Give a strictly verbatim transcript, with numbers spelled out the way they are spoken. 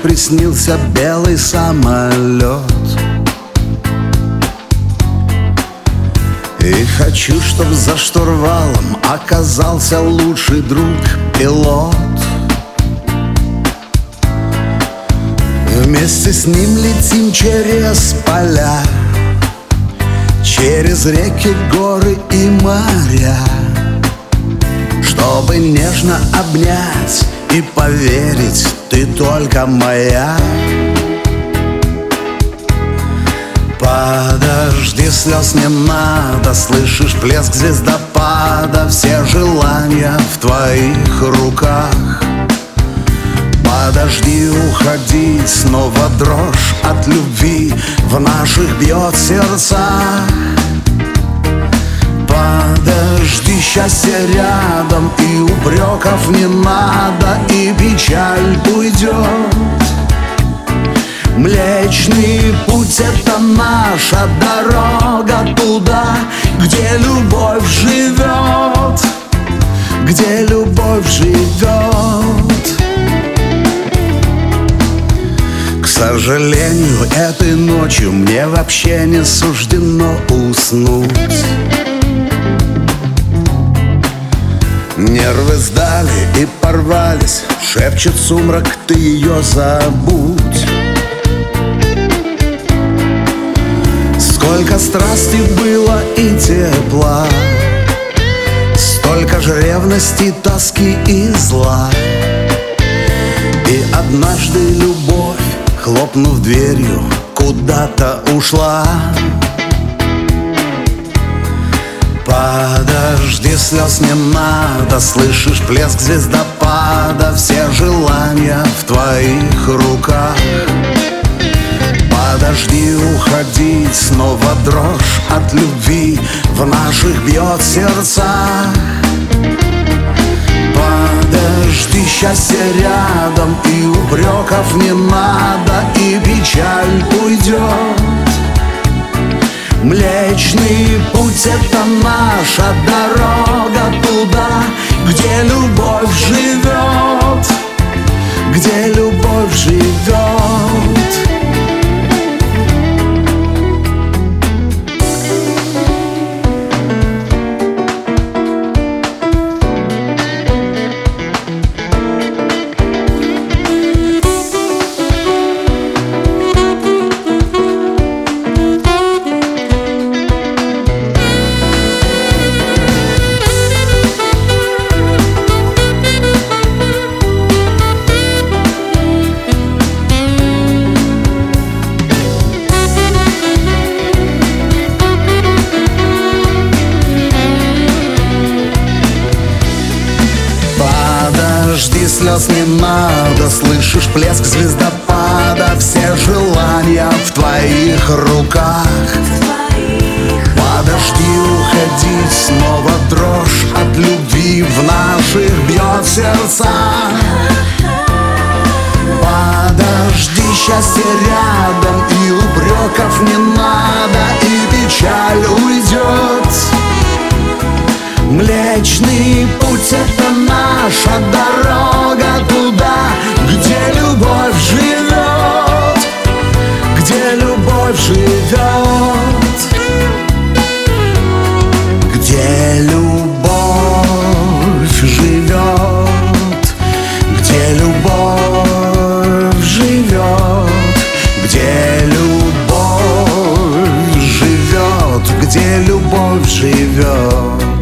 приснился белый самолет. И хочу, чтоб за штурвалом оказался лучший друг пилот. Вместе с ним летим через поля, через реки, горы и моря, чтобы нежно обнять и поверить, ты только моя. Подожди, слез не надо, слышишь плеск звездопада, все желания в твоих руках. Подожди, уходи, снова дрожь от любви в наших бьет сердцах. Подожди, счастье рядом, и упреков не надо, и печаль уйдет. Млечный путь — это наша дорога туда, где любовь живет, где любовь живет. К сожалению, этой ночью мне вообще не суждено уснуть. Нервы сдали и порвались, шепчет сумрак, ты ее забудь. Сколько страсти было и тепла, столько же ревности, тоски и зла. И однажды любовь, хлопнув дверью, куда-то ушла. Подожди, слез не надо, слышишь плеск звездопада, все желания в твоих руках. Подожди, уходи, снова дрожь от любви в наших бьет сердцах. Подожди, счастье рядом, и упреков не надо, и печаль уйдет. Млечный путь — это наша дорога туда, где любовь живет, где любовь живет. Подожди, слез не надо, слышишь плеск звездопада, все желания в твоих руках. Подожди, уходи, снова дрожь от любви в наших бьет сердцах. Подожди, счастье рядом, и упреков не надо, и печаль уйдет. Млечный путь — это наша дорога туда, где любовь живет, где любовь живет, где любовь живет, где любовь живет, где любовь живет, где любовь живет.